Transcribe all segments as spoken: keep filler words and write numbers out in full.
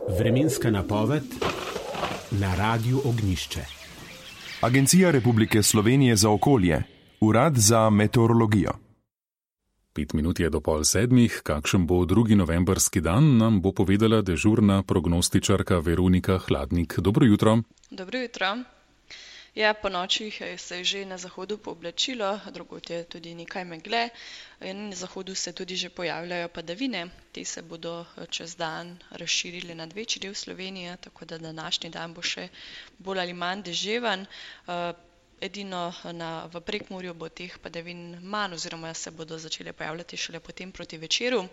Vremenska napoved na Radiu Ognjišče. Agencija Republike Slovenije za okolje, Urad za meteorologijo. Pet minut je do pol sedmih, kakšen bo drugi novembrski dan, nam bo povedala dežurna prognostičarka Veronika Hladnik. Dobro jutro. Dobro jutro. Ja, po noči se je že na zahodu pooblačilo, drugod je tudi nekaj megle. Na zahodu se tudi že pojavljajo padavine. Te se bodo čez dan razširile nad večji del Slovenije, tako da današnji dan bo še bolj ali manj deževan. Edino na, v Prekmurju bo teh padavin manj oziroma se bodo začele pojavljati šele potem proti večeru.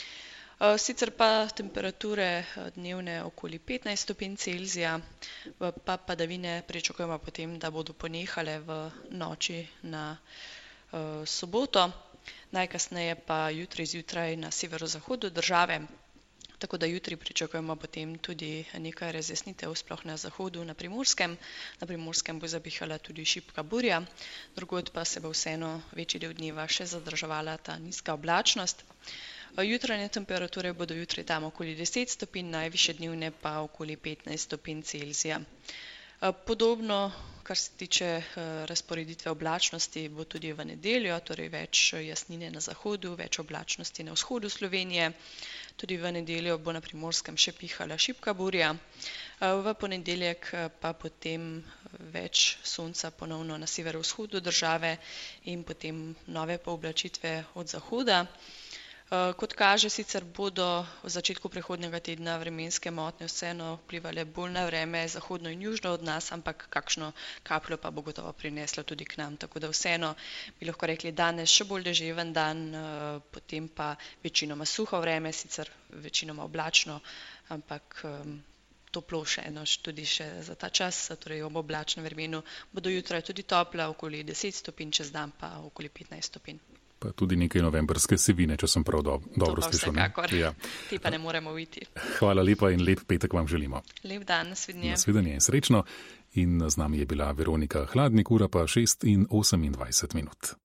Sicer pa temperature dnevne okoli petnajst stopinj Celzija, pa padavine pričakujemo potem, da bodo ponehale v noči na uh, soboto, najkasneje pa jutri zjutraj na severozahodu države. Tako da jutri pričakujemo potem tudi nekaj razjasnitev, sploh na zahodu, na Primorskem. Na Primorskem bo zapihala tudi šibka burja, drugod pa se bo vseeno večji del dneva še zadrževala ta nizka oblačnost. Jutranje temperature bodo jutri tam okoli deset stopinj, najvišje dnevne pa okoli petnajst stopinj Celzija. Podobno, kar se tiče razporeditve oblačnosti, bo tudi v nedeljo, torej več jasnine na zahodu, več oblačnosti na vzhodu Slovenije. Tudi v nedeljo bo na Primorskem še pihala šibka burja. V ponedeljek pa potem več sonca ponovno na severovzhodu države in potem nove pooblačitve od zahoda. Kot kaže, sicer bodo v začetku prihodnjega tedna vremenske motnje vseeno vplivale bolj na vreme zahodno in južno od nas, ampak kakšno kapljo pa bo gotovo prineslo tudi k nam. Tako da vseeno bi lahko rekli danes še bolj deževen dan, potem pa večinoma suho vreme, sicer večinoma oblačno, ampak toplo še eno tudi še za ta čas, torej ob oblačnem vremenu bodo jutraj tudi topla, okoli deset stopinj, čez dan pa okoli petnajst stopinj. Pa tudi nekaj novembrske sivine, če sem prav do, dobro slišal. To pa vsekakor, ja. Ti pa ne moremo uiti. Hvala lepa in lep petek vam želimo. Lep dan, nasvidenje. Nasvidenje in srečno. In z nami je bila Veronika Hladnik, ura pa šest in osemindvajset minut.